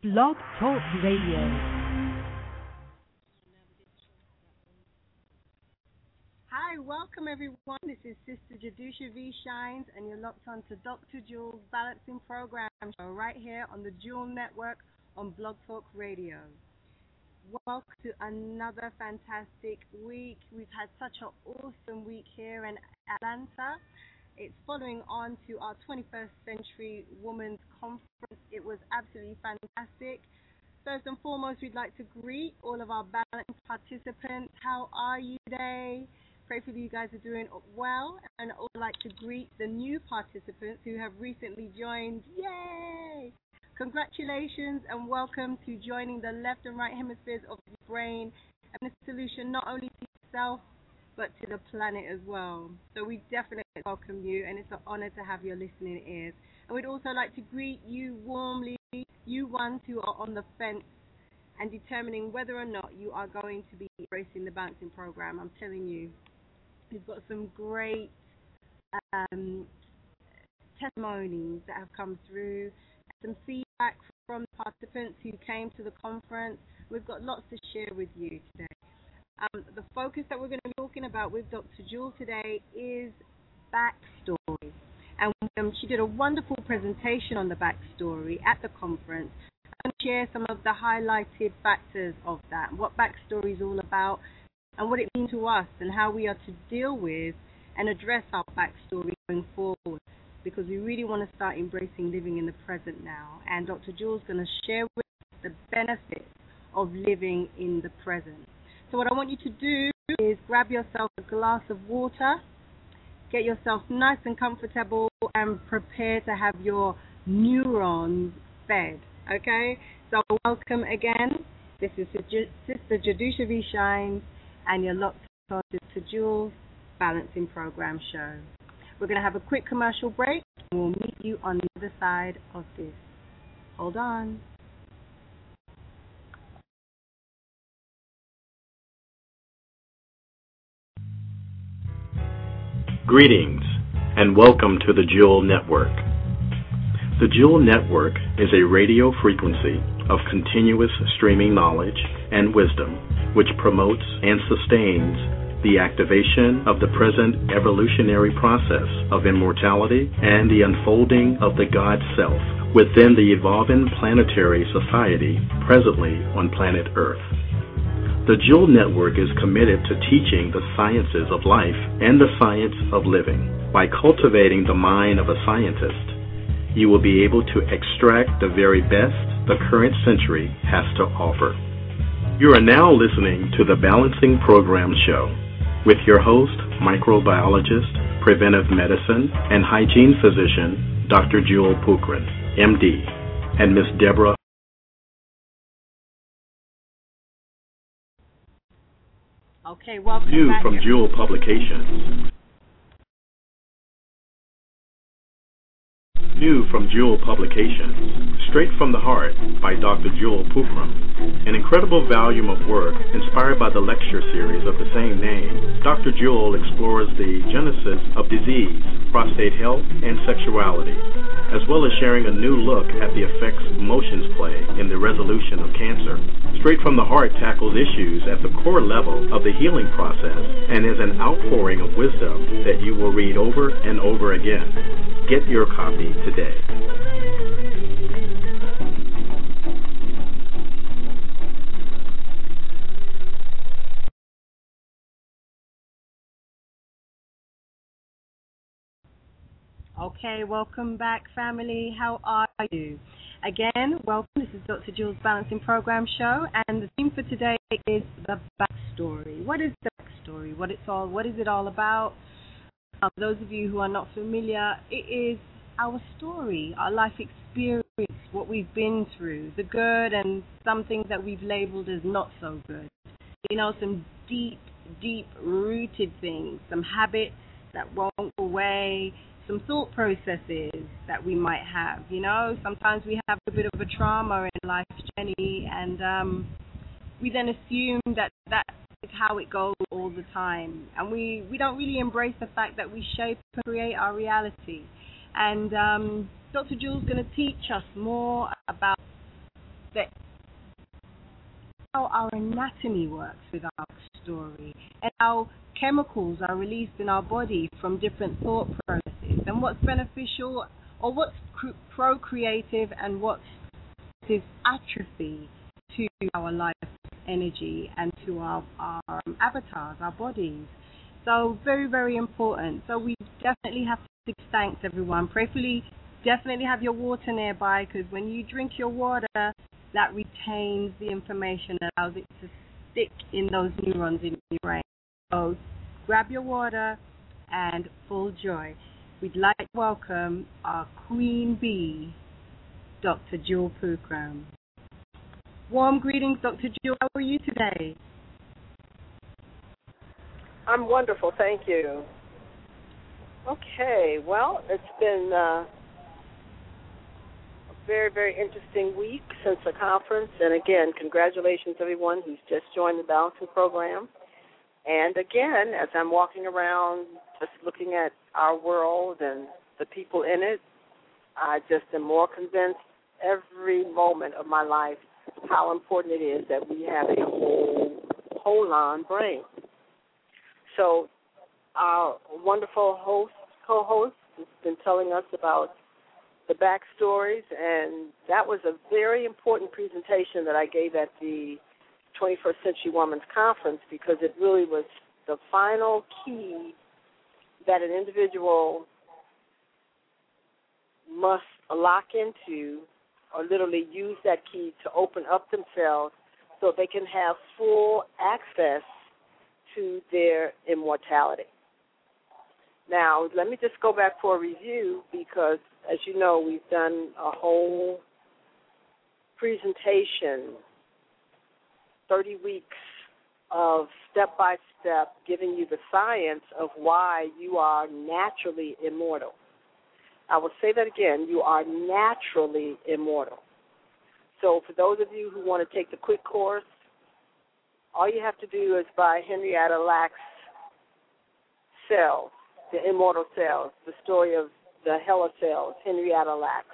Blog Talk Radio. Hi, welcome everyone. This is Sister Jadusha V. Shines, and you're locked on to Dr. Jewel's Balancing Program show right here on the Jewel Network on Blog Talk Radio. Welcome to another fantastic week. We've had such an awesome week here in Atlanta. It's following on to our 21st Century Women's Conference. It was absolutely fantastic. First and foremost, we'd like to greet all of our balancing participants. How are you today? Pray for you guys are doing well. And I would like to greet the new participants who have recently joined. Yay! Congratulations and welcome to joining the left and right hemispheres of the brain and the solution not only to yourself, but to the planet as well. So we definitely welcome you, and it's an honor to have your listening ears. And we'd also like to greet you warmly, you ones who are on the fence and determining whether or not you are going to be embracing the balancing program. I'm telling you, we've got some great testimonies that have come through, some feedback from participants who came to the conference. We've got lots to share with you today. The focus that we're going to be talking about with Dr. Jewel today is backstory. And she did a wonderful presentation on the backstory at the conference. I'm going to share some of the highlighted factors of that, what backstory is all about, and what it means to us, and how we are to deal with and address our backstory going forward, because we really want to start embracing living in the present now. And Dr. Jewel's going to share with us the benefits of living in the present. So what I want you to do is grab yourself a glass of water, get yourself nice and comfortable, and prepare to have your neurons fed, okay? So welcome again. This is Sister Jadusha V. Shines, and you're locked on to Sister Jewel's Balancing Program show. We're going to have a quick commercial break, and we'll meet you on the other side of this. Hold on. Greetings and welcome to the Jewel Network. The Jewel Network is a radio frequency of continuous streaming knowledge and wisdom which promotes and sustains the activation of the present evolutionary process of immortality and the unfolding of the God Self within the evolving planetary society presently on planet Earth. The Jewel Network is committed to teaching the sciences of life and the science of living. By cultivating the mind of a scientist, you will be able to extract the very best the current century has to offer. You are now listening to the Balancing Program show with your host, microbiologist, preventive medicine, and hygiene physician, Dr. Jewel Pookran, MD, and Ms. Deborah. Okay, welcome New back. from Jewel Publications. New from Jewel Publications, Straight from the Heart by Dr. Jewel Pookran, an incredible volume of work inspired by the lecture series of the same name. Dr. Jewel explores the genesis of disease, prostate health, and sexuality, as well as sharing a new look at the effects emotions play in the resolution of cancer. Straight from the Heart tackles issues at the core level of the healing process and is an outpouring of wisdom that you will read over and over again. Get your copy today. Okay, welcome back, family. How are you? Again, welcome. This is Dr. Jewel's Balancing Program show, and the theme for today is the backstory. What is the backstory? What is it all about? Those of you who are not familiar, it is our story, our life experience, what we've been through, the good and some things that we've labeled as not so good. You know, some deep, deep-rooted things, some habits that won't go away, some thought processes that we might have. You know, sometimes we have a bit of a trauma in life's journey, and we then assume that is how it goes all the time. And we don't really embrace the fact that we shape and create our reality. And Dr. Jewel's going to teach us more about that how our anatomy works with our story and how chemicals are released in our body from different thought processes and what's beneficial or what's procreative and what's atrophy to our life energy and to our avatars, our bodies. So very, very important. So we definitely have to give thanks, everyone. Prayerfully, definitely have your water nearby, because when you drink your water, that retains the information, allows it to stick in those neurons in your brain. So grab your water and full joy. We'd like to welcome our Queen Bee, Dr. Jewel Pookrum. Warm greetings, Dr. Jewel. How are you today? I'm wonderful, thank you. Okay, well, it's been a very, very interesting week since the conference. And again, congratulations everyone who's just joined the Balancing Program. And again, as I'm walking around just looking at our world and the people in it, I just am more convinced every moment of my life how important it is that we have a whole-on brain. So our wonderful co-host has been telling us about the backstories, and that was a very important presentation that I gave at the 21st Century Women's Conference, because it really was the final key that an individual must lock into, or literally use that key to open up themselves so they can have full access to their immortality. Now, let me just go back for a review, because, as you know, we've done a whole presentation, 30 weeks of step-by-step giving you the science of why you are naturally immortal. I will say that again, you are naturally immortal. So for those of you who want to take the quick course, all you have to do is buy Henrietta Lacks' Cells, The Immortal Cells, the story of the Hella Cells, Henrietta Lacks,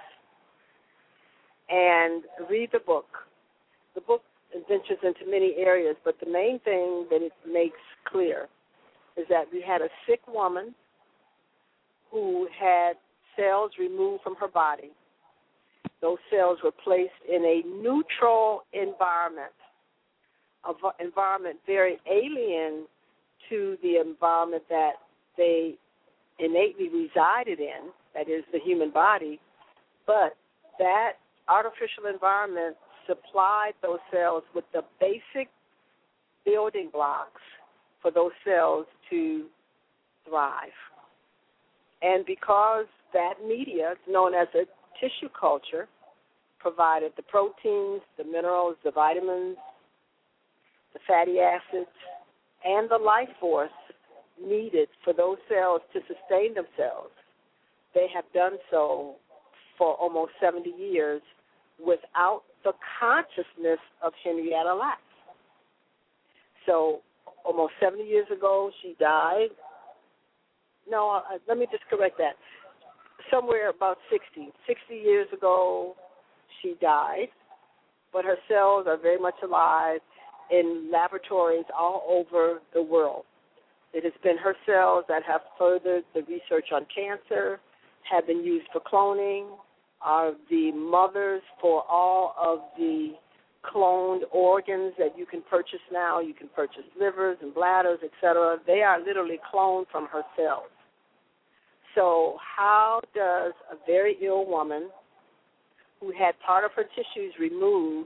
and read the book. The book ventures into many areas, but the main thing that it makes clear is that we had a sick woman who had cells removed from her body. Those cells were placed in a neutral environment, an environment very alien to the environment that they innately resided in, that is the human body, but that artificial environment supplied those cells with the basic building blocks for those cells to thrive. And because that media, known as a tissue culture, provided the proteins, the minerals, the vitamins, the fatty acids, and the life force needed for those cells to sustain themselves, they have done so for almost 70 years without the consciousness of Henrietta Lacks. So almost 70 years ago, she died. No, let me just correct that. Somewhere about 60 years ago, she died, but her cells are very much alive in laboratories all over the world. It has been her cells that have furthered the research on cancer, have been used for cloning, are the mothers for all of the cloned organs that you can purchase now. You can purchase livers and bladders, etc. They are literally cloned from her cells. So how does a very ill woman who had part of her tissues removed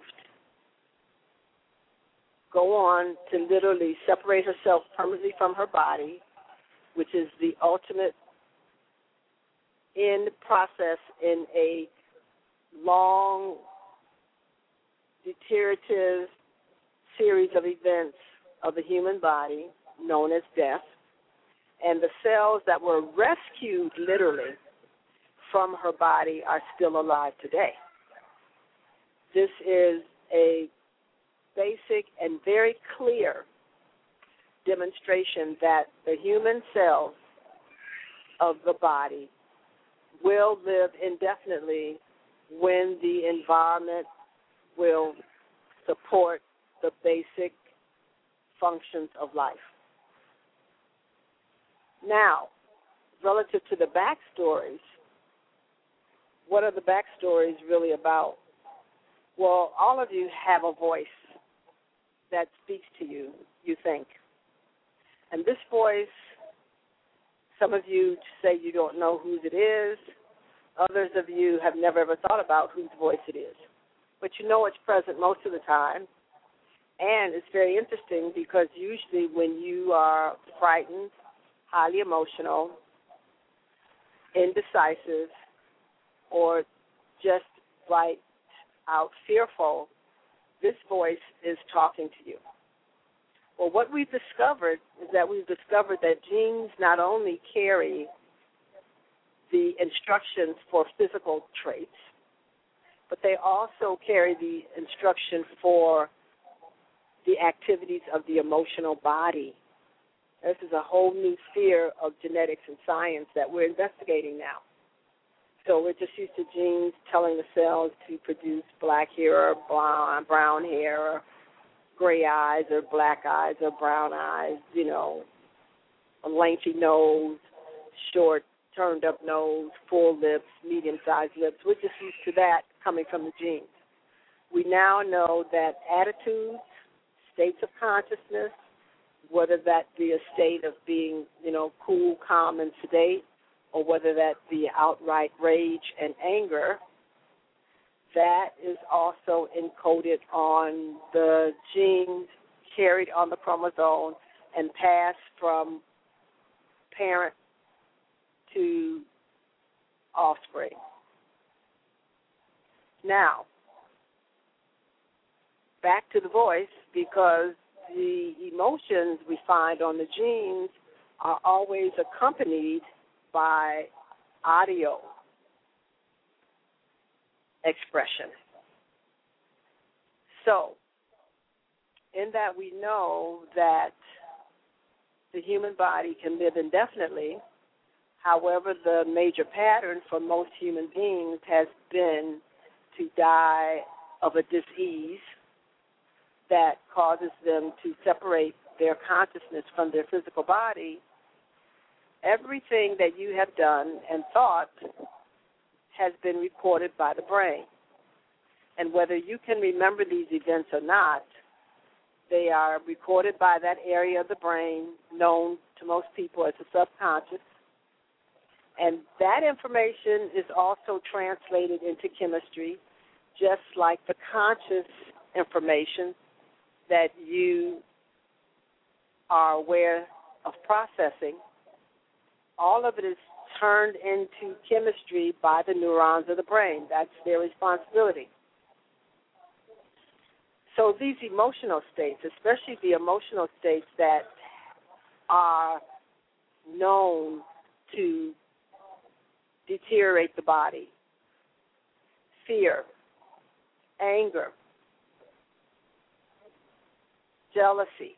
go on to literally separate herself permanently from her body, which is the ultimate end process in a long, deteriorative series of events of the human body known as death, and the cells that were rescued literally from her body are still alive today. This is a basic and very clear demonstration that the human cells of the body will live indefinitely when the environment will support the basic functions of life. Now, relative to the backstories, what are the backstories really about? Well, all of you have a voice that speaks to you, you think. And this voice, some of you say you don't know whose it is. Others of you have never ever thought about whose voice it is. But you know it's present most of the time. And it's very interesting because usually when you are frightened, highly emotional, indecisive, or just right out fearful, this voice is talking to you. Well, what we've discovered is that genes not only carry the instructions for physical traits, but they also carry the instruction for the activities of the emotional body. This is a whole new sphere of genetics and science that we're investigating now. So we're just used to genes telling the cells to produce black hair or brown hair or gray eyes or black eyes or brown eyes, a lengthy nose, short, turned-up nose, full lips, medium-sized lips. We're just used to that coming from the genes. We now know that attitudes, states of consciousness, whether that be a state of being, cool, calm, and sedate, or whether that be outright rage and anger, that is also encoded on the genes carried on the chromosome and passed from parent to offspring. Now, back to the voice, because the emotions we find on the genes are always accompanied by audio expression. So, in that we know that the human body can live indefinitely. However, the major pattern for most human beings has been to die of a disease that causes them to separate their consciousness from their physical body. Everything that you have done and thought has been recorded by the brain. And whether you can remember these events or not, they are recorded by that area of the brain known to most people as the subconscious. And that information is also translated into chemistry, just like the conscious information that you are aware of processing. All of it is turned into chemistry by the neurons of the brain. That's their responsibility. So these emotional states, especially the emotional states that are known to deteriorate the body, fear, anger, jealousy,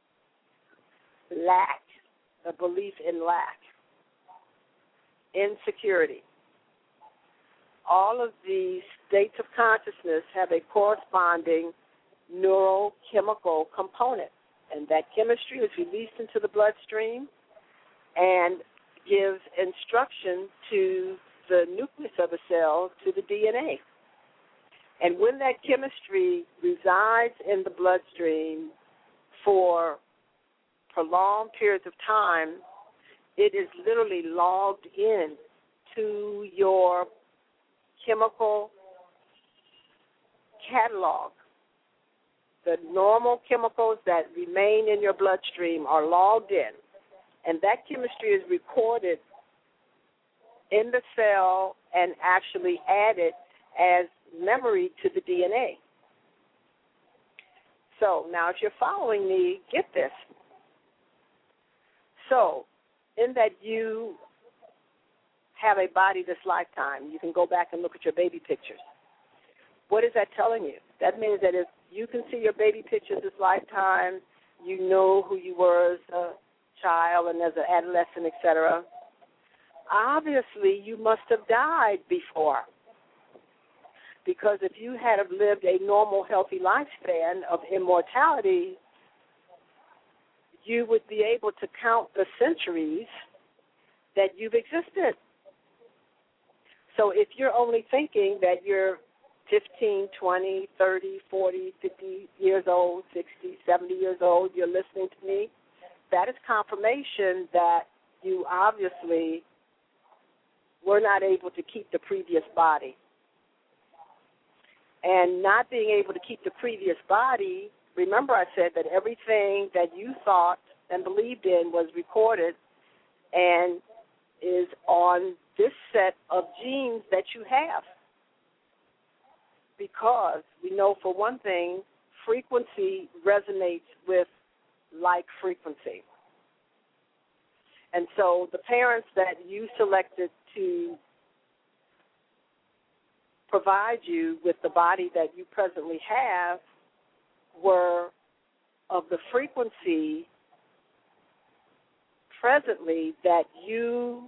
lack, a belief in lack, insecurity. All of these states of consciousness have a corresponding neurochemical component, and that chemistry is released into the bloodstream and gives instruction to the nucleus of the cell, to the DNA. And when that chemistry resides in the bloodstream for prolonged periods of time, it is literally logged in to your chemical catalog. The normal chemicals that remain in your bloodstream are logged in, and that chemistry is recorded in the cell and actually added as memory to the DNA. So now if you're following me, get this. So in that you have a body this lifetime, you can go back and look at your baby pictures. What is that telling you? That means that if you can see your baby pictures this lifetime, you know who you were as a child and as an adolescent, etc. Obviously, you must have died before, Because if you had lived a normal, healthy lifespan of immortality, you would be able to count the centuries that you've existed. So if you're only thinking that you're 15, 20, 30, 40, 50 years old, 60, 70 years old, you're listening to me, that is confirmation that you obviously were not able to keep the previous body. And not being able to keep the previous body, remember I said that everything that you thought and believed in was recorded and is on this set of genes that you have. Because we know, for one thing, frequency resonates with like frequency. And so the parents that you selected to provide you with the body that you presently have were of the frequency presently that you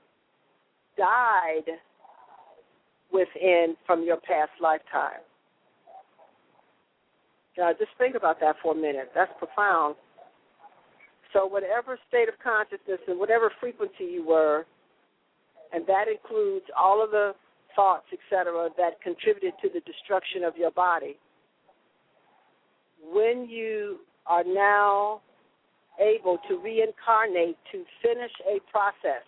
died within from your past lifetime. Now, just think about that for a minute. That's profound. So whatever state of consciousness and whatever frequency you were, and that includes all of the thoughts, etc., that contributed to the destruction of your body, when you are now able to reincarnate to finish a process,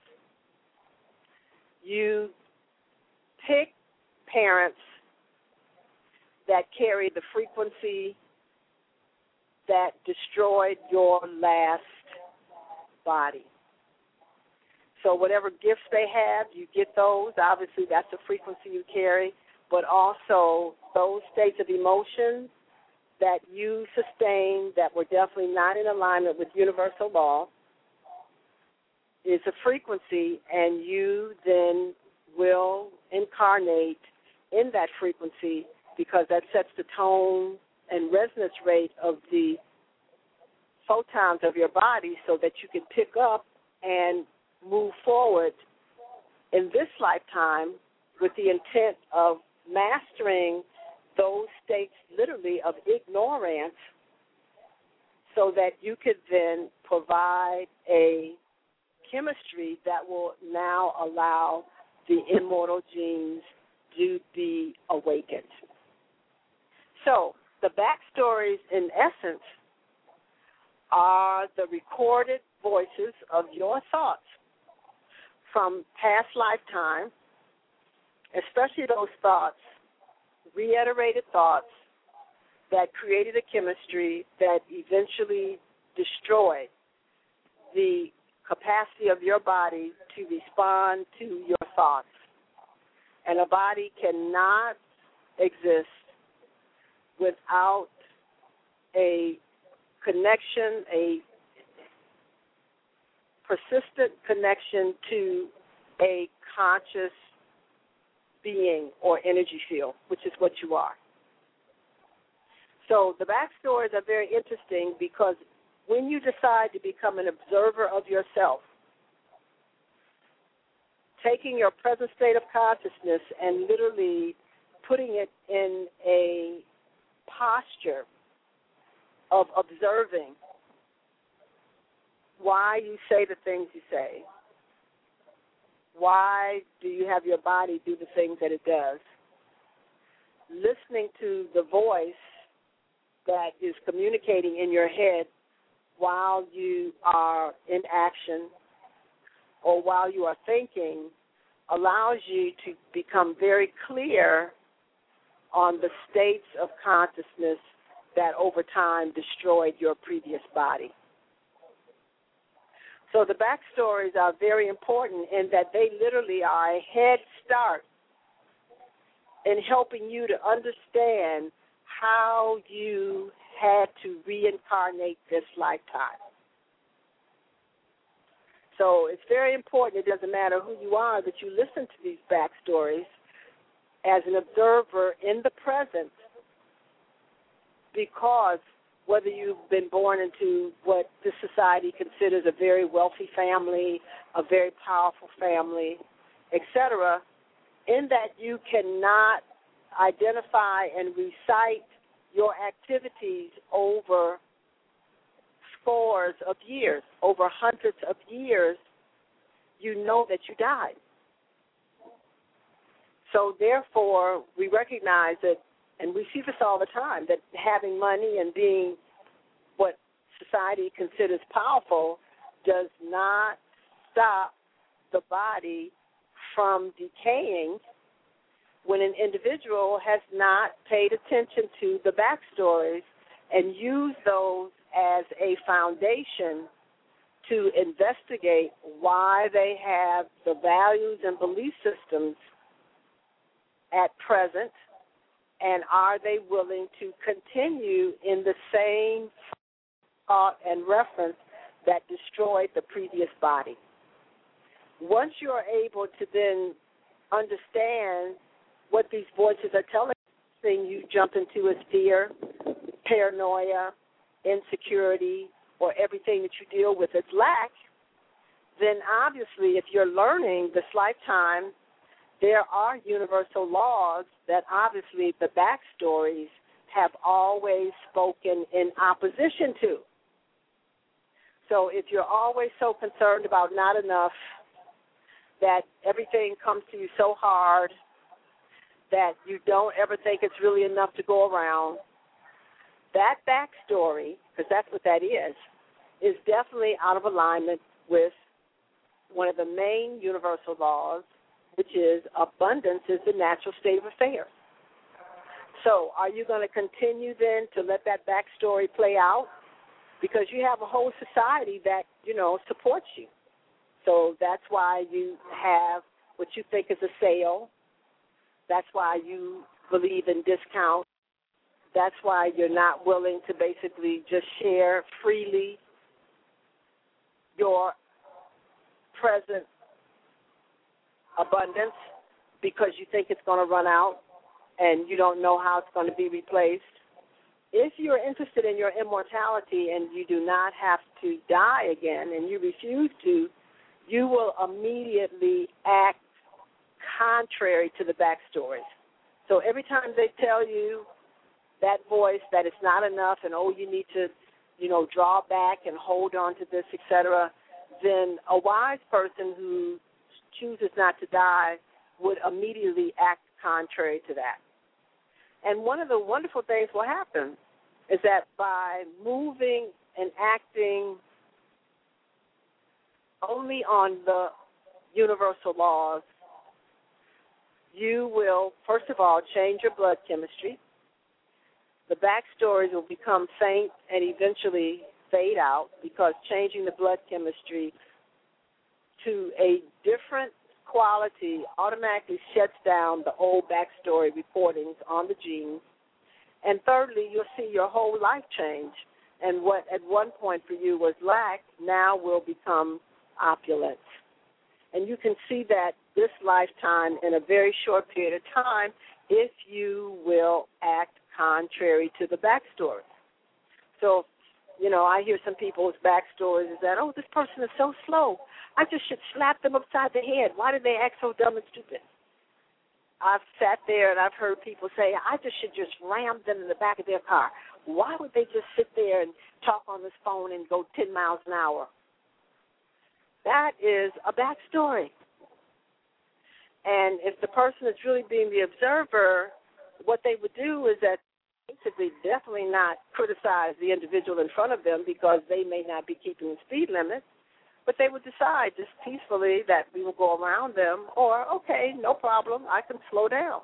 you pick parents that carry the frequency that destroyed your last body. So whatever gifts they have, you get those. Obviously, that's the frequency you carry. But also those states of emotion that you sustained that were definitely not in alignment with universal law is a frequency, and you then will incarnate in that frequency because that sets the tone and resonance rate of the photons of your body so that you can pick up and move forward in this lifetime with the intent of mastering those states literally of ignorance so that you could then provide a chemistry that will now allow the immortal genes to be awakened. So the backstories, in essence, are the recorded voices of your thoughts from past lifetime, especially those thoughts, reiterated thoughts that created a chemistry that eventually destroyed the capacity of your body to respond to your thoughts. And a body cannot exist without a connection, a persistent connection to a conscious being or energy field, which is what you are. So the backstories are very interesting because when you decide to become an observer of yourself, taking your present state of consciousness and literally putting it in a posture of observing why you say the things you say, why do you have your body do the things that it does, listening to the voice that is communicating in your head while you are in action or while you are thinking, allows you to become very clear on the states of consciousness that over time destroyed your previous body. So the backstories are very important in that they literally are a head start in helping you to understand how you had to reincarnate this lifetime. So it's very important, it doesn't matter who you are, that you listen to these backstories as an observer in the present, because whether you've been born into what this society considers a very wealthy family, a very powerful family, etc., in that you cannot identify and recite your activities over scores of years, over hundreds of years, you know that you died. So therefore, we recognize that, and we see this all the time, that having money and being what society considers powerful does not stop the body from decaying when an individual has not paid attention to the backstories and used those as a foundation to investigate why they have the values and belief systems at present, and are they willing to continue in the same thought and reference that destroyed the previous body. Once you're able to then understand what these voices are telling you, you jump into is fear, paranoia, insecurity, or everything that you deal with is lack, then obviously if you're learning this lifetime, there are universal laws that obviously the backstories have always spoken in opposition to. So if you're always so concerned about not enough, that everything comes to you so hard that you don't ever think it's really enough to go around, that backstory, because that's what that is definitely out of alignment with one of the main universal laws, which is abundance is the natural state of affairs. So are you going to continue then to let that backstory play out? Because you have a whole society that, supports you. So that's why you have what you think is a sale. That's why you believe in discount. That's why you're not willing to basically just share freely your present abundance because you think it's going to run out and you don't know how it's going to be replaced. If you're interested in your immortality and you do not have to die again and you refuse to, you will immediately act contrary to the backstories. So every time they tell you that voice that it's not enough and, you need to, draw back and hold on to this, etc., then a wise person who chooses not to die would immediately act contrary to that. And one of the wonderful things will happen is that by moving and acting only on the universal laws, you will, first of all, change your blood chemistry. The backstories will become faint and eventually fade out because changing the blood chemistry to a different quality automatically shuts down the old backstory recordings on the genes. And thirdly, you'll see your whole life change. And what at one point for you was lack now will become opulence. And you can see that this lifetime in a very short period of time if you will act contrary to the backstory. So, I hear some people's backstories is that, this person is so slow. I just should slap them upside the head. Why do they act so dumb and stupid? I've sat there and I've heard people say, I just should just ram them in the back of their car. Why would they just sit there and talk on this phone and go 10 miles an hour? That is a backstory. And if the person is really being the observer, what they would do is that basically definitely not criticize the individual in front of them because they may not be keeping the speed limit, but they would decide just peacefully that we will go around them or, okay, no problem, I can slow down.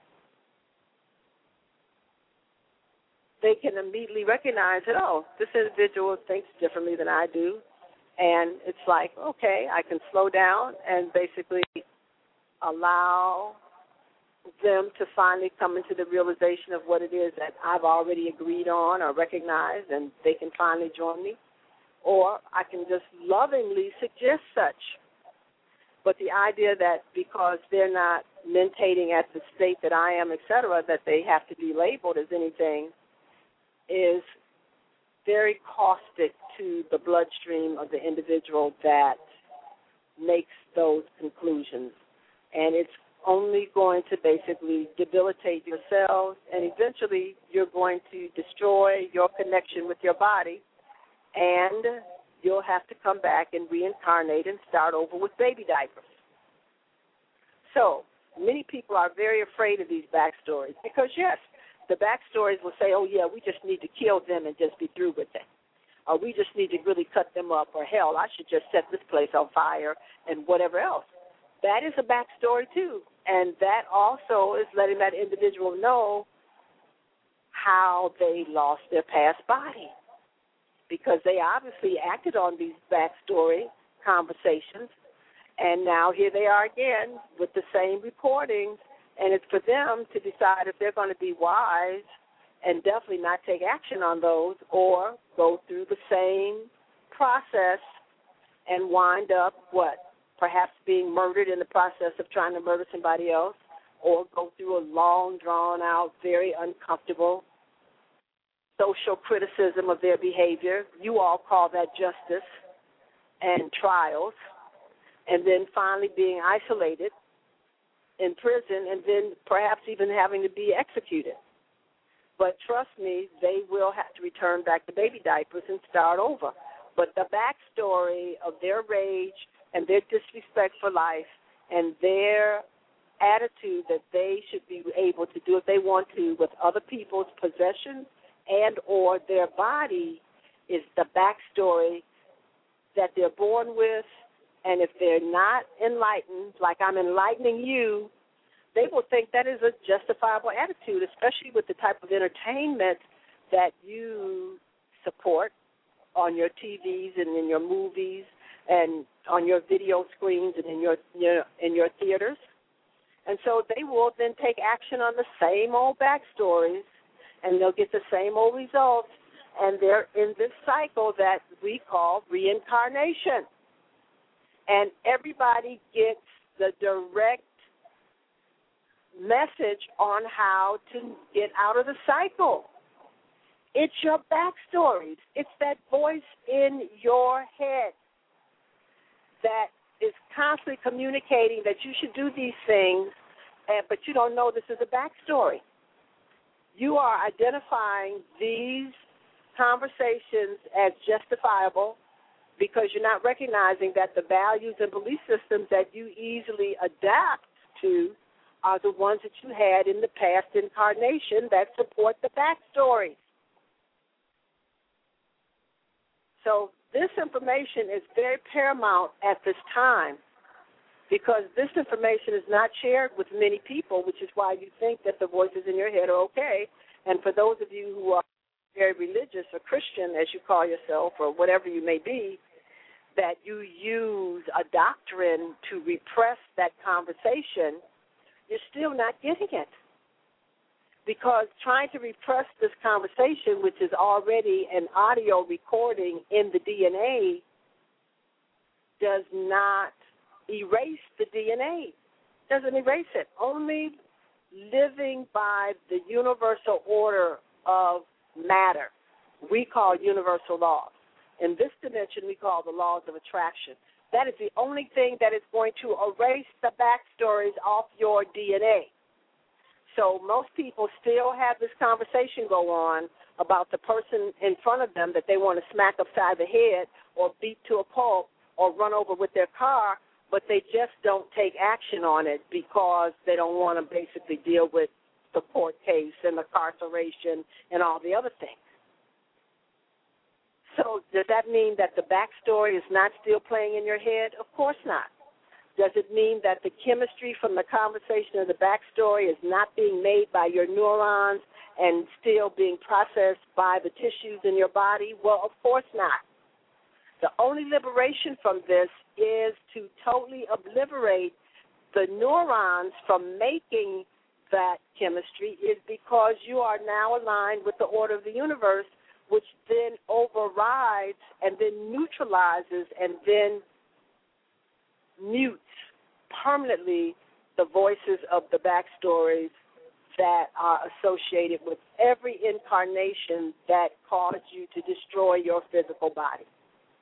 They can immediately recognize that, this individual thinks differently than I do, and it's like, okay, I can slow down and basically allow them to finally come into the realization of what it is that I've already agreed on or recognized, and they can finally join me. Or I can just lovingly suggest such. But the idea that because they're not mentating at the state that I am, et cetera, that they have to be labeled as anything is very caustic to the bloodstream of the individual that makes those conclusions. And it's only going to basically debilitate your cells, and eventually you're going to destroy your connection with your body, and you'll have to come back and reincarnate and start over with baby diapers. So many people are very afraid of these backstories because, yes, the backstories will say, oh, yeah, we just need to kill them and just be through with it. Or we just need to really cut them up, or hell, I should just set this place on fire and whatever else. That is a backstory, too. And that also is letting that individual know how they lost their past body, because they obviously acted on these backstory conversations, and now here they are again with the same recordings, and it's for them to decide if they're going to be wise and definitely not take action on those, or go through the same process and wind up, perhaps being murdered in the process of trying to murder somebody else, or go through a long, drawn-out, very uncomfortable social criticism of their behavior. You all call that justice and trials, and then finally being isolated in prison, and then perhaps even having to be executed. But trust me, they will have to return back to baby diapers and start over. But the backstory of their rage and their disrespect for life and their attitude that they should be able to do what they want to with other people's possessions and or their body is the backstory that they're born with. And if they're not enlightened, like I'm enlightening you, they will think that is a justifiable attitude, especially with the type of entertainment that you support on your TVs and in your movies and on your video screens and in your theaters. And so they will then take action on the same old backstories, and they'll get the same old results, and they're in this cycle that we call reincarnation. And everybody gets the direct message on how to get out of the cycle. It's your backstories. It's that voice in your head that is constantly communicating that you should do these things, but you don't know this is a backstory. You are identifying these conversations as justifiable because you're not recognizing that the values and belief systems that you easily adapt to are the ones that you had in the past incarnation that support the backstory. So this information is very paramount at this time because this information is not shared with many people, which is why you think that the voices in your head are okay. And for those of you who are very religious or Christian, as you call yourself, or whatever you may be, that you use a doctrine to repress that conversation, you're still not getting it. Because trying to repress this conversation, which is already an audio recording in the DNA, does not erase the DNA. Doesn't erase it. Only living by the universal order of matter we call universal laws. In this dimension, we call the laws of attraction. That is the only thing that is going to erase the backstories off your DNA. So most people still have this conversation go on about the person in front of them that they want to smack upside the head or beat to a pulp or run over with their car, but they just don't take action on it because they don't want to basically deal with the court case and incarceration and all the other things. So does that mean that the backstory is not still playing in your head? Of course not. Does it mean that the chemistry from the conversation of the backstory is not being made by your neurons and still being processed by the tissues in your body? Well, of course not. The only liberation from this is to totally obliterate the neurons from making that chemistry is because you are now aligned with the order of the universe, which then overrides and then neutralizes and then mutes permanently the voices of the backstories that are associated with every incarnation that caused you to destroy your physical body.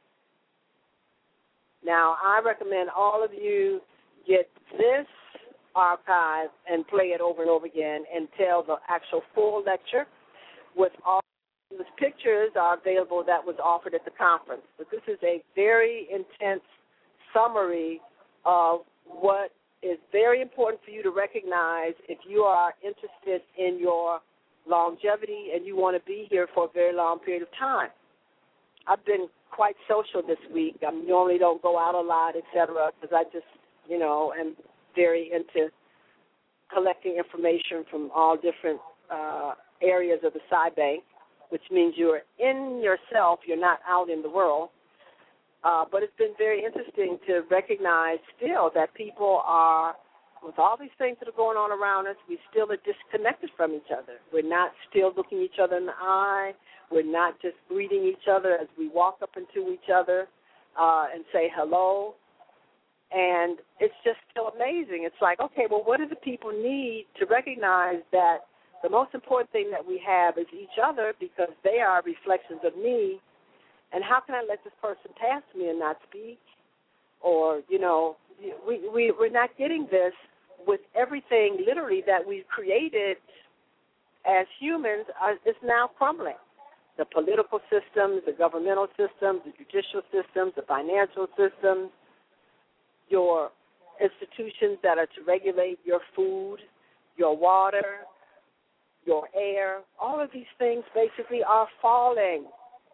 Now, I recommend all of you get this archive and play it over and over again until the actual full lecture with all those pictures are available that was offered at the conference. But this is a very intense summary of what is very important for you to recognize if you are interested in your longevity and you want to be here for a very long period of time. I've been quite social this week. I normally don't go out a lot, et cetera, because I just, am very into collecting information from all different areas of the PsyBank, which means you're in yourself, you're not out in the world. But it's been very interesting to recognize still that people are, with all these things that are going on around us, we still are disconnected from each other. We're not still looking each other in the eye. We're not just greeting each other as we walk up into each other and say hello. And it's just still amazing. It's like, okay, well, what do the people need to recognize that the most important thing that we have is each other because they are reflections of me. And how can I let this person pass me and not speak? Or, we're not getting this with everything literally that we've created as humans is now crumbling. The political systems, the governmental systems, the judicial systems, the financial systems, your institutions that are to regulate your food, your water, your air, all of these things basically are falling.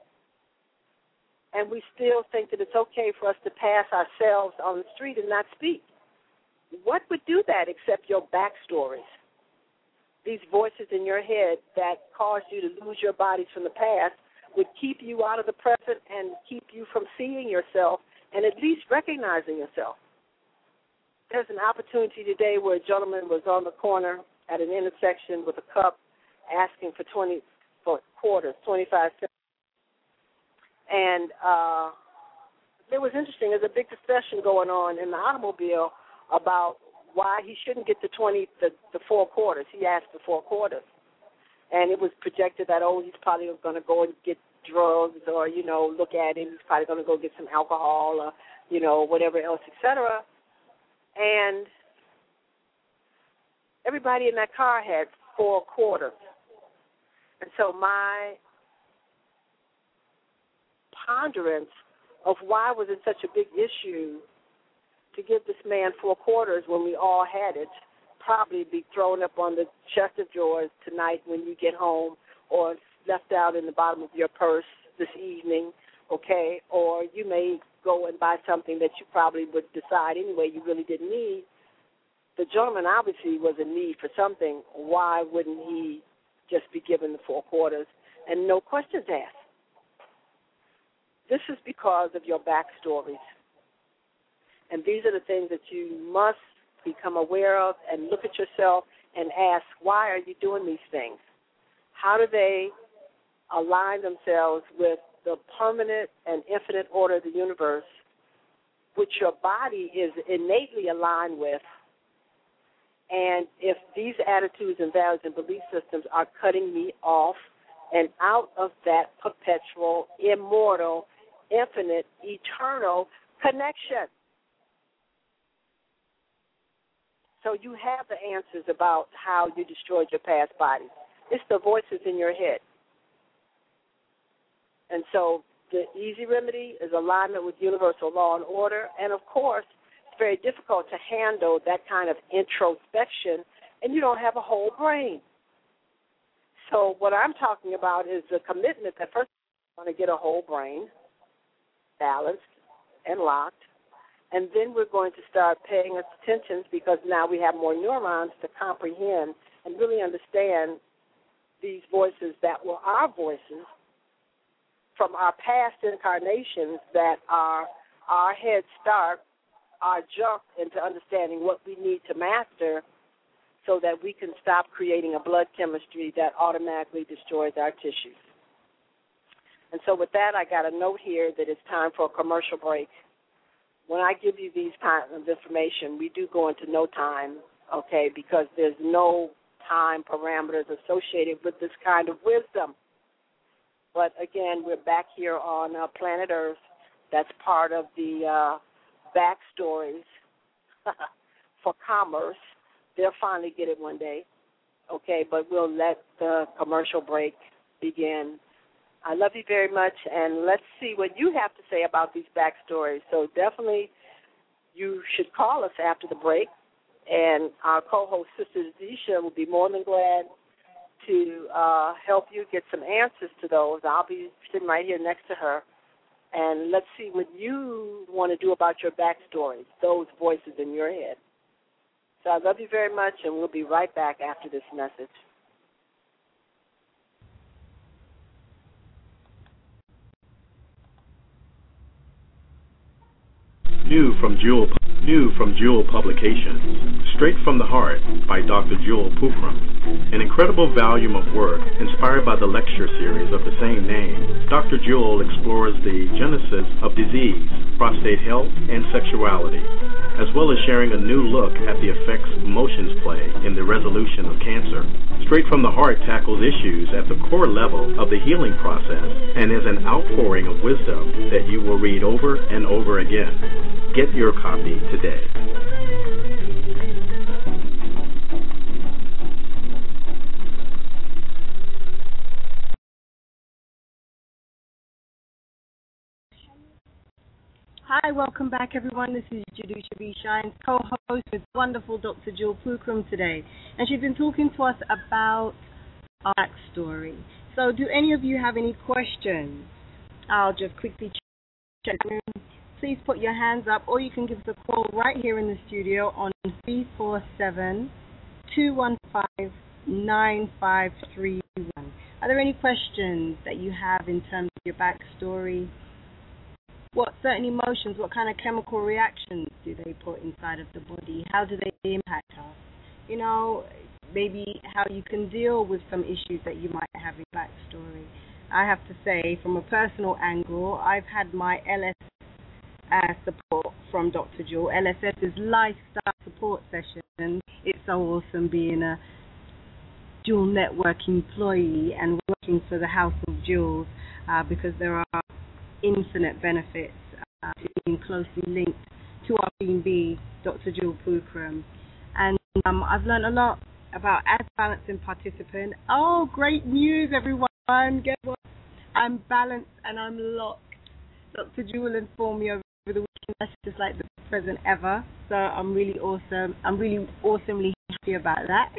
And we still think that it's okay for us to pass ourselves on the street and not speak. What would do that except your backstories? These voices in your head that caused you to lose your bodies from the past would keep you out of the present and keep you from seeing yourself and at least recognizing yourself. There's an opportunity today where a gentleman was on the corner at an intersection with a cup asking for quarters, 25 cents. And it was interesting. There's a big discussion going on in the automobile about why he shouldn't get the 4 quarters. He asked for 4 quarters. And it was projected that, he's probably going to go and get drugs or, look at him. He's probably going to go get some alcohol or, whatever else, et cetera. And everybody in that car had 4 quarters. And so my ponderance of why was it such a big issue to give this man 4 quarters when we all had it, probably be thrown up on the chest of drawers tonight when you get home or left out in the bottom of your purse this evening, okay? Or you may go and buy something that you probably would decide anyway you really didn't need. The gentleman obviously was in need for something. Why wouldn't he just be given the 4 quarters and no questions asked? This is because of your backstories. And these are the things that you must become aware of and look at yourself and ask, why are you doing these things? How do they align themselves with the permanent and infinite order of the universe, which your body is innately aligned with? And if these attitudes and values and belief systems are cutting me off and out of that perpetual, immortal, infinite, eternal connection. So you have the answers about how you destroyed your past bodies. It's the voices in your head. And so the easy remedy is alignment with universal law and order. And, of course, it's very difficult to handle that kind of introspection, and you don't have a whole brain. So what I'm talking about is the commitment that first you want to get a whole brain, balanced and locked, and then we're going to start paying attention because now we have more neurons to comprehend and really understand these voices that were our voices from our past incarnations that are our head start, our jump into understanding what we need to master so that we can stop creating a blood chemistry that automatically destroys our tissues. And so with that, I got a note here that it's time for a commercial break. When I give you these kinds of information, we do go into no time, okay, because there's no time parameters associated with this kind of wisdom. But, again, we're back here on planet Earth. That's part of the backstories for commerce They'll finally get it one day, okay? But we'll let the commercial break begin. I love you very much, and let's see what you have to say about these backstories. So definitely you should call us after the break, and our co-host, Sister Zisha, will be more than glad to help you get some answers to those. I'll be sitting right here next to her, and let's see what you want to do about your backstories, those voices in your head. So I love you very much, and we'll be right back after this message. New from Jewel Publications, Straight from the Heart by Dr. Jewel Pookrum. An incredible volume of work inspired by the lecture series of the same name. Dr. Jewel explores the genesis of disease, prostate health, and sexuality, as well as sharing a new look at the effects emotions play in the resolution of cancer. Straight from the Heart tackles issues at the core level of the healing process and is an outpouring of wisdom that you will read over and over again. Get your copy today. Hi, welcome back, everyone. This is Jadusha B. Shine's co-host with wonderful Dr. Jewel Pookrum today. And she's been talking to us about our backstory. So do any of you have any questions? I'll just quickly check the room. Please put your hands up, or you can give us a call right here in the studio on 347-215-9531. Are there any questions that you have in terms of your backstory? What certain emotions, what kind of chemical reactions do they put inside of the body? How do they impact us? You know, maybe how you can deal with some issues that you might have in your backstory. I have to say, from a personal angle, I've had my LSS support from Dr. Jewel. LSS is Lifestyle Support Session. It's so awesome being a Jewel Network employee and working for the House of Jewels because there are infinite benefits to being closely linked to our Queen Bee, Dr. Jewel Pookrum. And I've learned a lot about as balancing participant. Oh, great news, everyone. Guess what? I'm balanced and I'm locked. Dr. Jewel informed me over the weekend. That's just like the best present ever. So I'm really awesome. I'm really awesomely happy about that.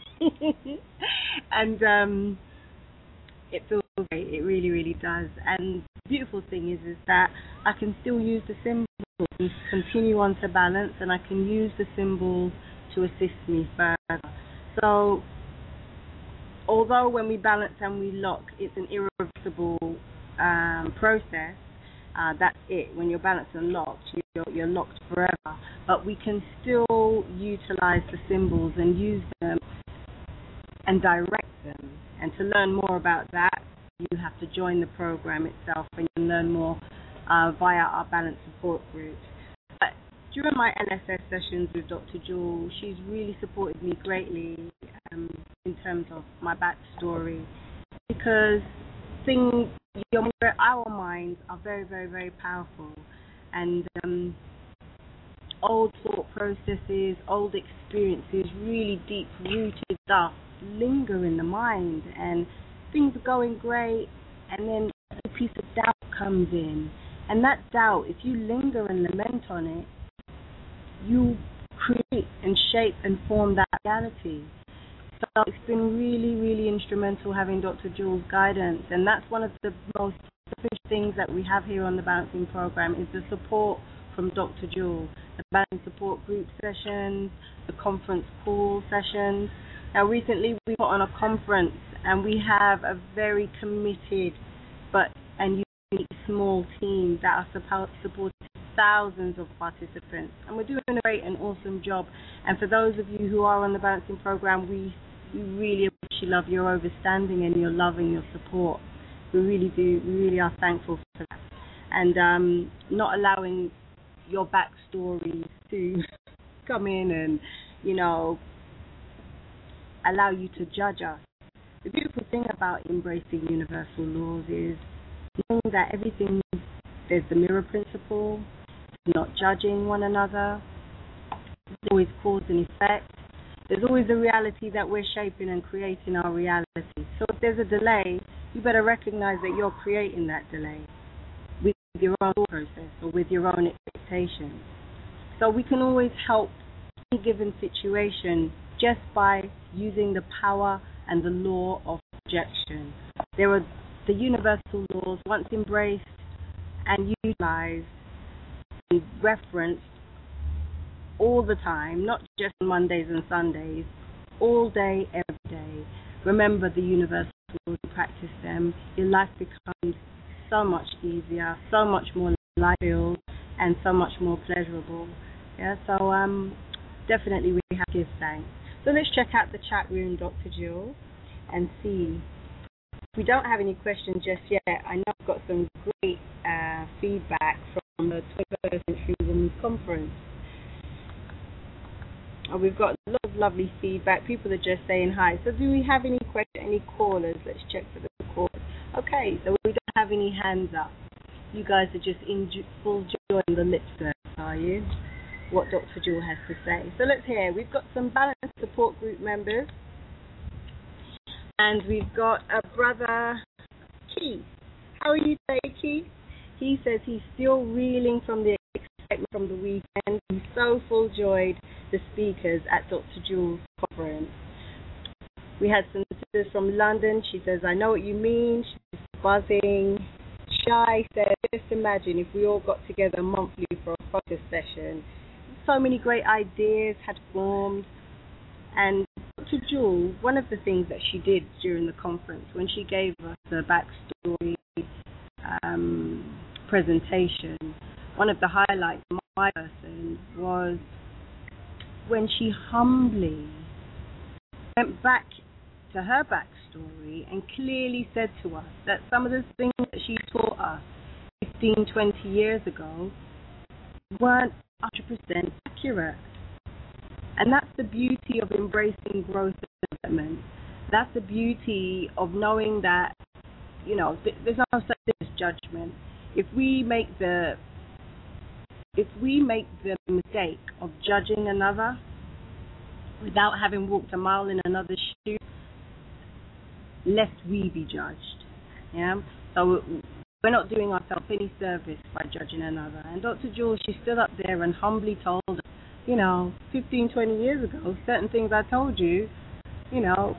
And it feels great. It really, really does. And the beautiful thing is that I can still use the symbols and continue on to balance, and I can use the symbols to assist me further. So although when we balance and we lock, it's an irreversible process, that's it. When you're balanced and locked, you're locked forever. But we can still utilize the symbols and use them and direct them. And to learn more about that, you have to join the program itself, and you can learn more via our balance support groups. But during my LSS sessions with Dr. Jewel, she's really supported me greatly in terms of my backstory, because our minds are very, very, very powerful, and old thought processes, old experiences, really deep-rooted stuff linger in the mind, and things are going great, and then a piece of doubt comes in, and that doubt, if you linger and lament on it, you create and shape and form that reality. So it's been really, really instrumental having Dr. Jewel's guidance, and that's one of the most selfish things that we have here on the Balancing Program is the support from Dr. Jewel, the Balancing Support Group sessions, the conference call sessions. Now, recently we put on a conference, and we have a very committed and unique small team that are supporting thousands of participants, and we're doing a great and awesome job. And for those of you who are on the Balancing Program, we really appreciate love your overstanding and your love and your support. We really do. We really are thankful for that. And not allowing your backstories to come in and, allow you to judge us. The beautiful thing about embracing universal laws is knowing that everything, there's the mirror principle, not judging one another, there's always cause and effect. There's always a reality that we're shaping and creating our reality. So if there's a delay, you better recognize that you're creating that delay with your own process or with your own expectations. So we can always help any given situation just by using the power and the law of projection. There are the universal laws once embraced and utilized and referenced all the time, not just on Mondays and Sundays, all day, every day. Remember the universal laws and practice them. Your life becomes so much easier, so much more life-filled, and so much more pleasurable. Yeah, so definitely we have to give thanks. So let's check out the chat room, Dr. Jill, and see. We don't have any questions just yet. I know I've got some great feedback from the 21st Century Women's Conference. We've got a lot of lovely feedback. People are just saying hi. So do we have any questions, any callers? Let's check for the callers. Okay, so we don't have any hands up. You guys are just in full joy in the lip service, are you? What Dr. Jewel has to say. So let's hear. We've got some Balanced Support Group members. And we've got a brother, Keith. How are you today, Keith? He says he's still reeling from the excitement from the weekend. He's so full joyed the speakers at Dr. Jewel's conference. We had some sisters from London. She says, I know what you mean. She's buzzing. Shy said, just imagine if we all got together monthly for a focus session. So many great ideas had formed. And Dr. Jewel, one of the things that she did during the conference, when she gave us the backstory presentation, one of the highlights of my person was when she humbly went back to her backstory and clearly said to us that some of the things that she taught us 15, 20 years ago weren't 100% accurate. And that's the beauty of embracing growth and development. That's the beauty of knowing that, you know, there's no such thing as judgment. If we make the mistake of judging another without having walked a mile in another's shoes, lest we be judged. Yeah? So we're not doing ourselves any service by judging another. And Dr. Jewel, she stood up there and humbly told us, you know, 15, 20 years ago, certain things I told you, you know,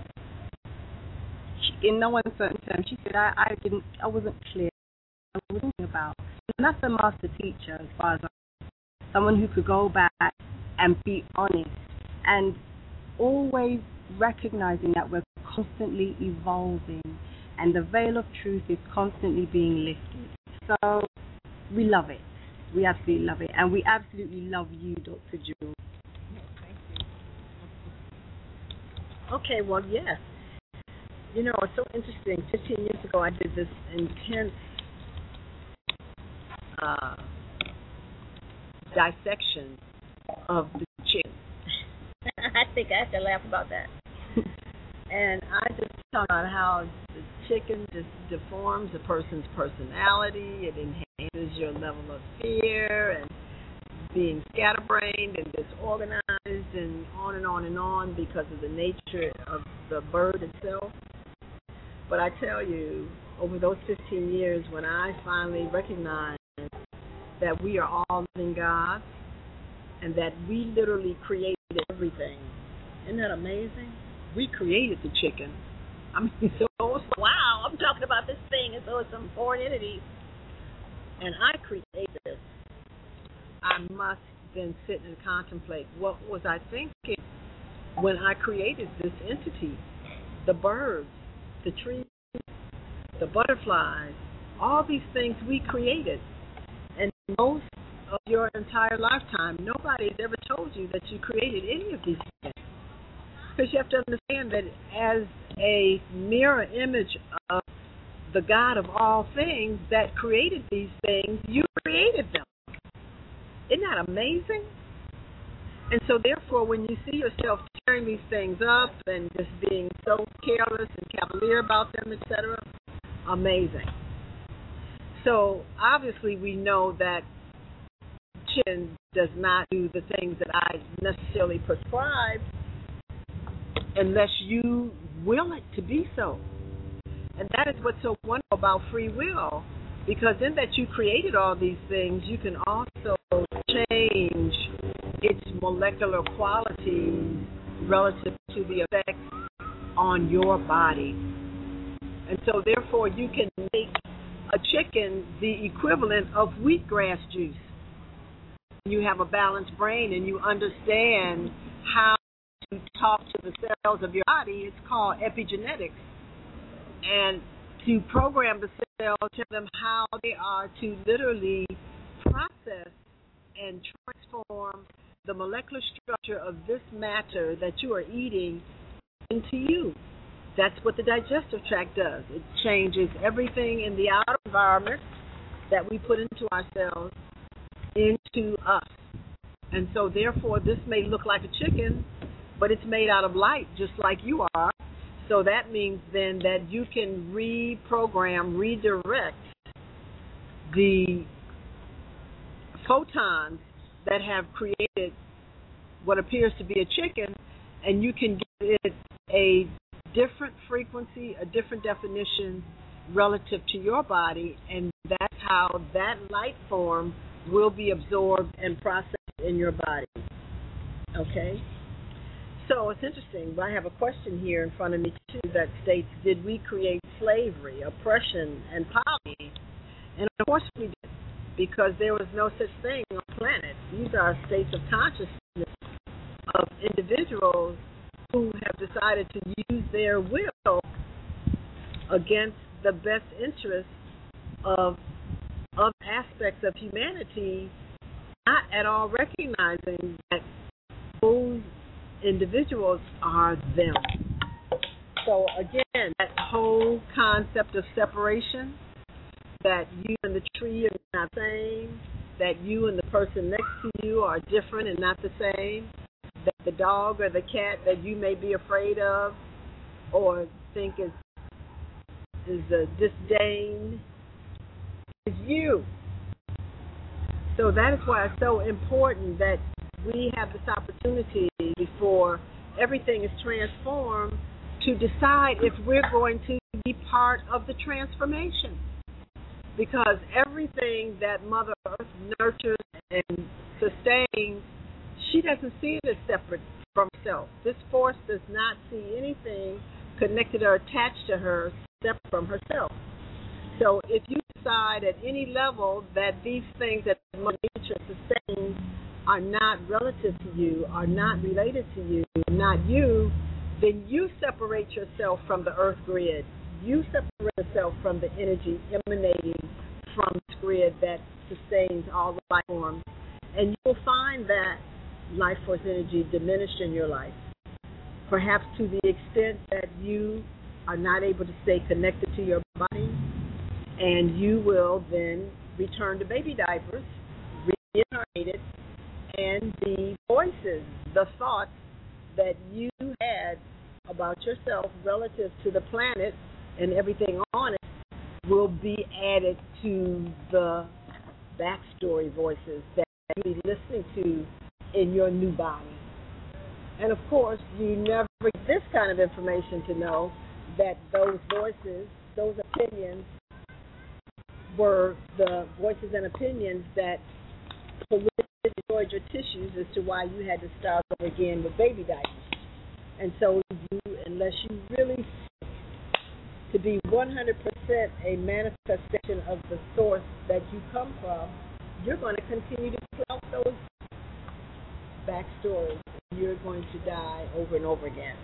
in no uncertain terms, she said, I wasn't clear what I was talking about. And that's a master teacher as far as someone who could go back and be honest and always recognizing that we're constantly evolving and the veil of truth is constantly being lifted. So we love it. We absolutely love it. And we absolutely love you, Dr. Jewel. Thank you. Okay, well, yes. You know, it's so interesting. 15 years ago, I did this intense dissection of the chicken. I think I have to laugh about that. And I just talk about how the chicken just deforms a person's personality. It enhances your level of fear and being scatterbrained and disorganized and on and on and on because of the nature of the bird itself. But I tell you, over those 15 years, when I finally recognized that we are all living gods and that we literally created everything. Isn't that amazing? We created the chicken. I mean, so wow, I'm talking about this thing as though it's some foreign entity. And I created this. I must then sit and contemplate, what was I thinking when I created this entity? The birds, the trees, the butterflies, all these things we created. And most of your entire lifetime, nobody's ever told you that you created any of these things. Because you have to understand that as a mirror image of the God of all things that created these things, you created them. Isn't that amazing? And so therefore, when you see yourself tearing these things up and just being so careless and cavalier about them, etc., amazing. So obviously we know that chicken does not do the things that I necessarily prescribe, unless you will it to be so. And that is what's so wonderful about free will, because in that you created all these things, you can also change its molecular qualities relative to the effects on your body. And so therefore you can make a chicken the equivalent of wheatgrass juice. You have a balanced brain and you understand how to talk to the cells of your body. It's called epigenetics. And to program the cells, tell them how they are to literally process and transform the molecular structure of this matter that you are eating into you. That's what the digestive tract does. It changes everything in the outer environment that we put into ourselves into us. And so therefore this may look like a chicken, but it's made out of light just like you are. So that means then that you can reprogram, redirect the photons that have created what appears to be a chicken, and you can give it a different frequency, a different definition relative to your body, and that's how that light form will be absorbed and processed in your body. Okay? So it's interesting. I have a question here in front of me, too, that states, did we create slavery, oppression, and poverty? And of course we did, because there was no such thing on the planet. These are states of consciousness of individuals who have decided to use their will against the best interests of aspects of humanity, not at all recognizing that those individuals are them. So again, that whole concept of separation, that you and the tree are not the same, that you and the person next to you are different and not the same, that the dog or the cat that you may be afraid of or think is a disdain is you. So that is why it's so important that we have this opportunity before everything is transformed to decide if we're going to be part of the transformation. Because everything that Mother Earth nurtures and sustains, she doesn't see it as separate from herself. This force does not see anything connected or attached to her separate from herself. So if you decide at any level that these things that Mother Nature sustains are not relative to you, are not related to you, not you, then you separate yourself from the earth grid. You separate yourself from the energy emanating from this grid that sustains all the life forms. And you'll find that life force energy diminished in your life, perhaps to the extent that you are not able to stay connected to your body, and you will then return to baby diapers, reincarnated, and the voices, the thoughts that you had about yourself relative to the planet and everything on it will be added to the backstory voices that you'll be listening to in your new body. And of course, you never get this kind of information to know that those voices, those opinions, were the voices and opinions that destroyed your tissues as to why you had to start over again with baby diapers. And so unless you really to be 100% a manifestation of the source that you come from, you're going to continue to play out those backstories. You're going to die over and over again.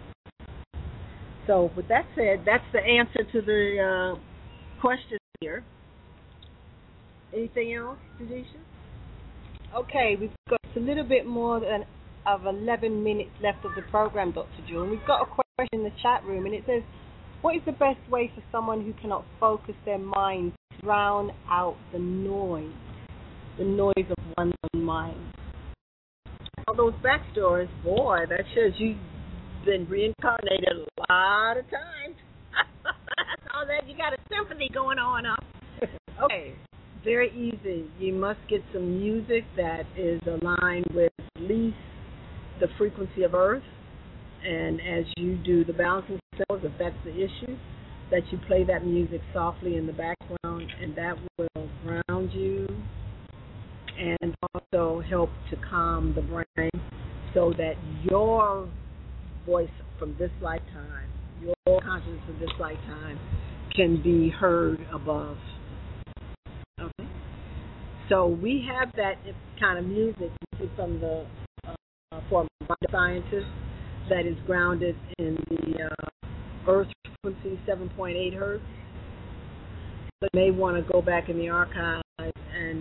So with that said, that's the answer to the question here. Anything else, Jadisha? Okay, we've got a little bit more of 11 minutes left of the program, Dr. Jewel. And we've got a question in the chat room, and it says, what is the best way for someone who cannot focus their mind to drown out the noise of one's own mind? All those backstories, boy, that shows you've been reincarnated a lot of times. That's all that. You got a symphony going on up. Okay. Very easy. You must get some music that is aligned with at least the frequency of Earth And as you do the balancing cells, if that's the issue, that you play that music softly in the background, and that will ground you and also help to calm the brain so that your voice from this lifetime, your consciousness from this lifetime can be heard above. Okay? So we have that kind of music from the for scientists that is grounded in the Earth frequency 7.8 hertz. But you may want to go back in the archives and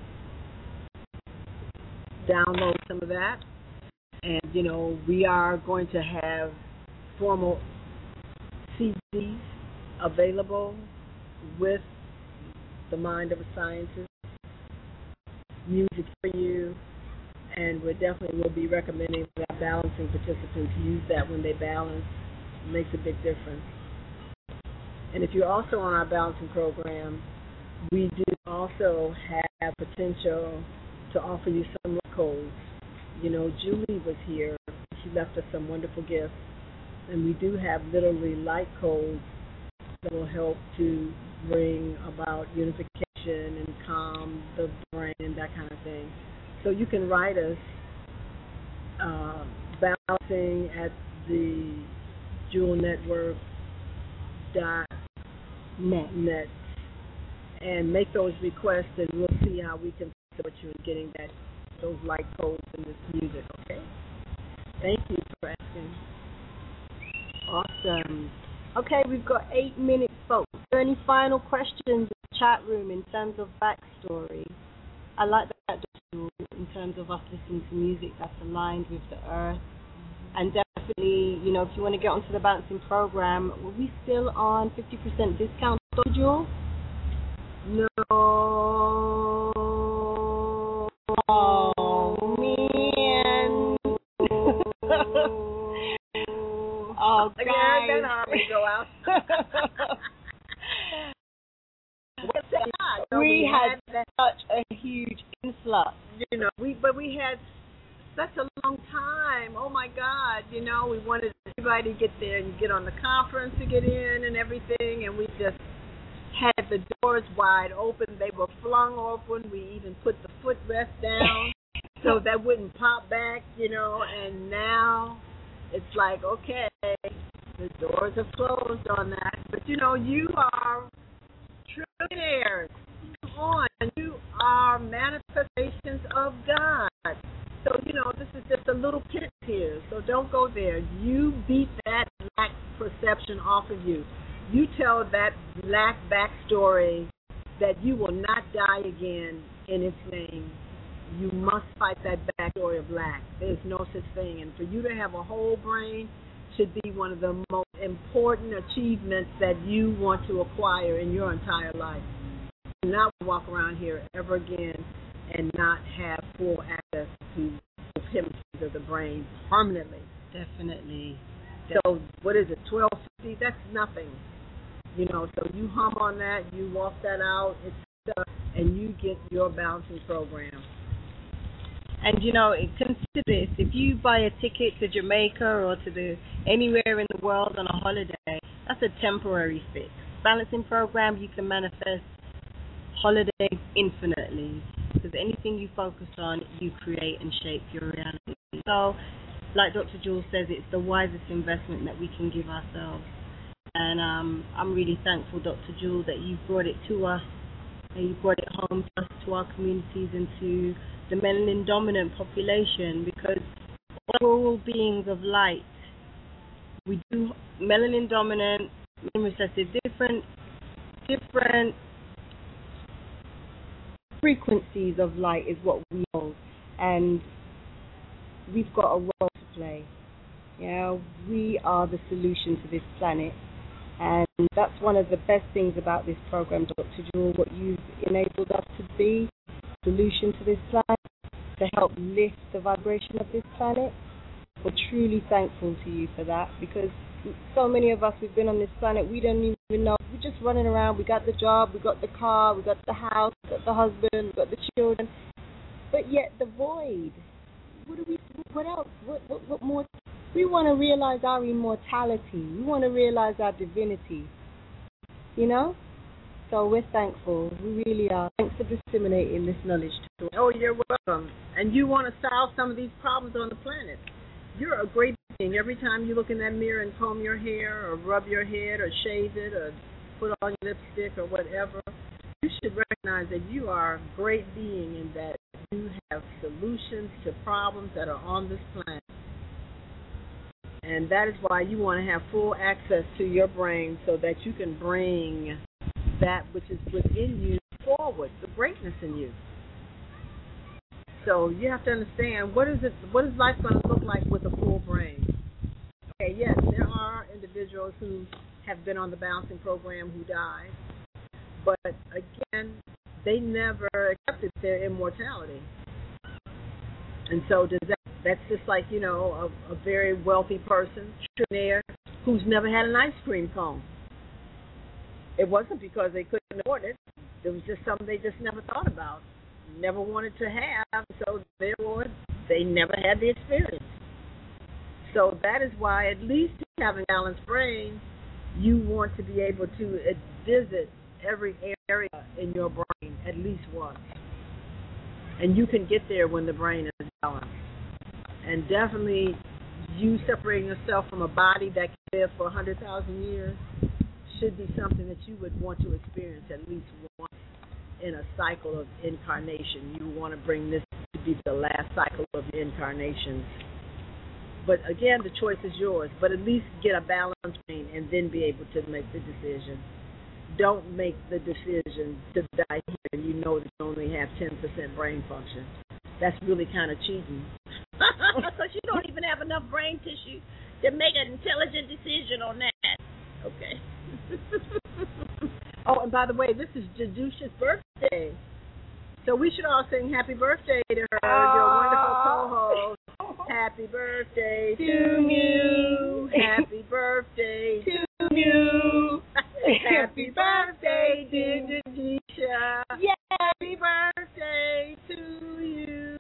download some of that. And, you know, we are going to have formal CDs available with the Mind of a Scientist, music for you, and we definitely will be recommending that balancing participants use that when they balance. It makes a big difference. And if you're also on our balancing program, we do also have potential to offer you some codes. You know, Julie was here. She left us some wonderful gifts. And we do have literally light codes that will help to bring about unification and calm the brain and that kind of thing. So you can write us balancing at the jewelnetwork.net and make those requests, and we'll see how we can support you in getting those light codes in this music, okay? Thank you for asking. Awesome. Okay, we've got 8 minutes, folks. Are there any final questions in the chat room in terms of backstory? I like that in terms of us listening to music that's aligned with the earth. And definitely, you know, if you want to get onto the balancing program, were we still on 50% discount, Jewel? No. Oh, man. Oh, guys. I heard that harmony go out. We had such a huge influx. You know, we had such a long time. Oh my God, you know, we wanted everybody to get there and get on the conference to get in and everything, and we just had the doors wide open. They were flung open. We even put the footrest down so that wouldn't pop back, you know, and now it's like, okay, the doors are closed on that. But you know, you are trillionaires. Come on, you are manifestations of God. So, you know, this is just a little pit here, so don't go there. You beat that black perception off of you. You tell that black backstory that you will not die again in its name. You must fight that backstory of black. There's no such thing. And for you to have a whole brain should be one of the most important achievements that you want to acquire in your entire life. Do not walk around here ever again and not have full access to the chemistries of the brain permanently. Definitely. So what is it, 1250? That's nothing. You know, so you hum on that, you walk that out, and you get your balancing program. And, you know, consider this. If you buy a ticket to Jamaica or to anywhere in the world on a holiday, that's a temporary fix. Balancing program, you can manifest holidays infinitely. Because anything you focus on, you create and shape your reality. So, like Dr. Jewel says, it's the wisest investment that we can give ourselves. And I'm really thankful, Dr. Jewel, that you brought it to us, and you brought it home to us, to our communities, and to the melanin dominant population, because we're all beings of light. We do melanin dominant, recessive, different frequencies of light is what we hold, and we've got a role to play. Yeah, we are the solution to this planet, and that's one of the best things about this program, Dr. Jewel, what you've enabled us to be, solution to this planet, to help lift the vibration of this planet. We're truly thankful to you for that, because so many of us who've been on this planet, we don't even know. We're just running around. We got the job, we got the car, we got the house, we got the husband, we got the children, but yet the void. What else? What more We want to realize our immortality. We want to realize our divinity. You know? So we're thankful. We really are. Thanks for disseminating this knowledge to us. Oh, you're welcome. And you want to solve some of these problems on the planet. You're a great being. Every time you look in that mirror and comb your hair or rub your head or shave it or put on your lipstick or whatever, you should recognize that you are a great being and that you have solutions to problems that are on this planet. And that is why you want to have full access to your brain so that you can bring that which is within you forward, the greatness in you. So you have to understand, what is life going to look like with a full brain? Okay, yes, there are individuals who have been on the balancing program who died, but again, they never accepted their immortality. And so that's just like, you know, a very wealthy person, trillionaire, who's never had an ice cream cone. It wasn't because they couldn't afford it. It was just something they just never thought about, never wanted to have, so therefore they never had the experience. So that is why, at least having a balanced brain, you want to be able to visit every area in your brain at least once. And you can get there when the brain is balanced. And definitely you separating yourself from a body that can live for 100,000 years should be something that you would want to experience at least once in a cycle of incarnation. You want to bring this to be the last cycle of incarnations. But again, the choice is yours. But at least get a balanced brain and then be able to make the decision. Don't make the decision to die here and you know that you only have 10% brain function. That's really kind of cheating. Because you don't even have enough brain tissue to make an intelligent decision on that. Okay. Oh, and by the way, this is Jadusha's birthday. So we should all sing happy birthday to her, your wonderful co-host. Happy birthday to you. Happy birthday to you. Happy birthday, dear Jadusha. Yeah. Happy birthday to you.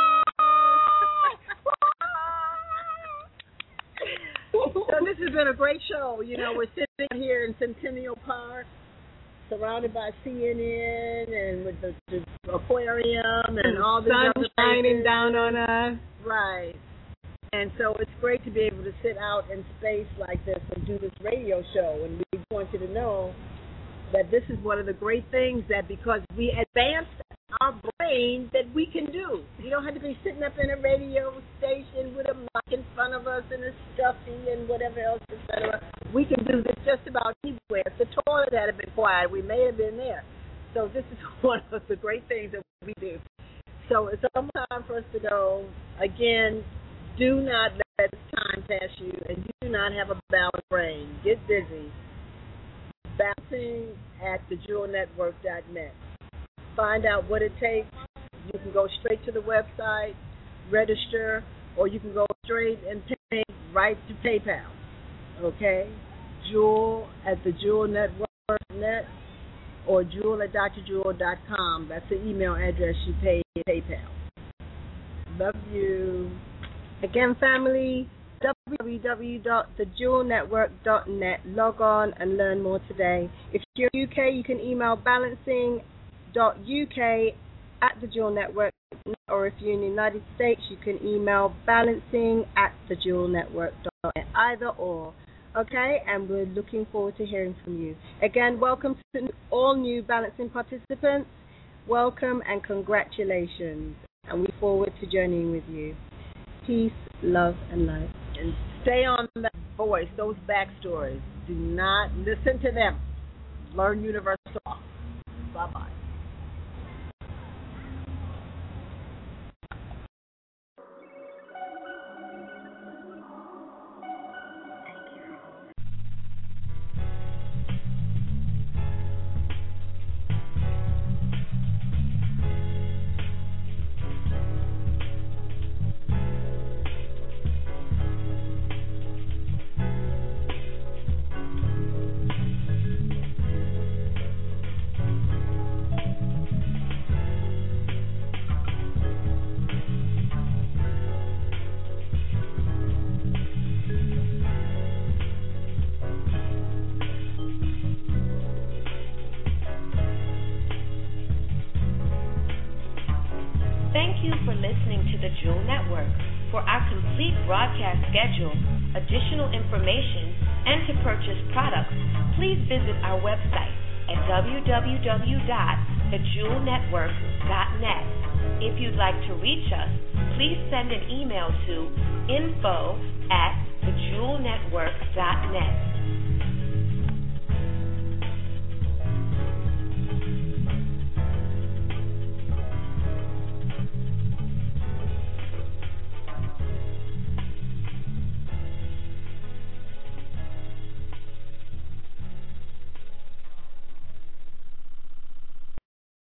So this has been a great show. You know, we're sitting here in Centennial Park, surrounded by CNN and with the aquarium and all the sun shining down on us. Right. And so it's great to be able to sit out in space like this and do this radio show. And we want you to know that this is one of the great things that because we advanced our brain that we can do. You don't have to be sitting up in a radio station with a mic in front of us and a stuffy and whatever else, etc. We can do this just about anywhere. If the toilet had been quiet, we may have been there. So this is one of the great things that we do. So it's almost time for us to go. Again, do not let time pass you, and do not have a balanced brain. Get busy. Balancing at thejewelnetwork.net. Find out what it takes. You can go straight to the website, register, or you can go straight and pay right to PayPal. Okay? Jewel at thejewelnetwork.net or jewel@drjewel.com. That's the email address you pay PayPal. Love you. Again, family, www.thejewelnetwork.net. Log on and learn more today. If you're in the UK, you can email balancing.uk@thejewelnetwork.net, or if you're in the United States, you can email balancing@thejewelnetwork.net. Either or. Okay, and we're looking forward to hearing from you. Again, welcome to all new Balancing participants. Welcome and congratulations. And we look forward to journeying with you. Peace, love, and light. And stay on that voice, those backstories. Do not listen to them. Learn universal law. Bye-bye. you for listening to the Jewel Network. For our complete broadcast schedule, additional information, and to purchase products, please visit our website at www.thejewelnetwork.net. If you'd like to reach us, please send an email to info@thejewelnetwork.net.